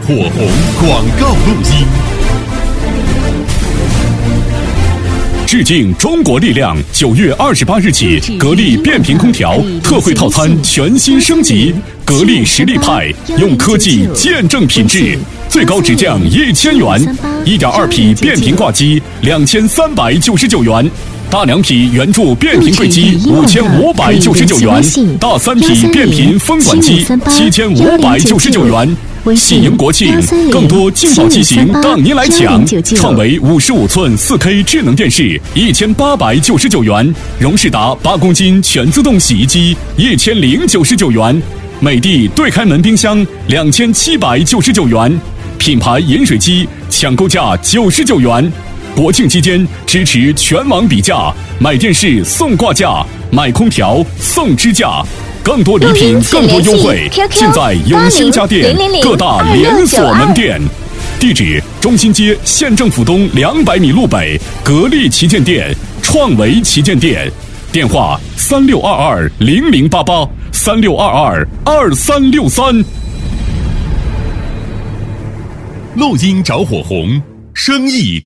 火红广告录音。致敬中国力量，9月28日起，格力变频空调特惠套餐全新升级，格力实力派用科技见证品质，最高直降1000元，1.2匹变频挂机2399元。大2匹圆柱变频柜机5599元，大3匹变频风管机7599元。喜迎国庆，更多劲爆机型等您来抢！创维55寸4K 智能电视1899元，荣仕达8公斤全自动洗衣机1099元，美的对开门冰箱2799元，品牌饮水机抢购价99元。国庆期间支持全网比价，买电视送挂架，买空调送支架。更多礼品，更多优惠，现在永兴家电各大连锁门店。地址：中心街县政府东200米路北格力旗舰店、创维旗舰店。电话：36220088 36222363。 录音找火红，生意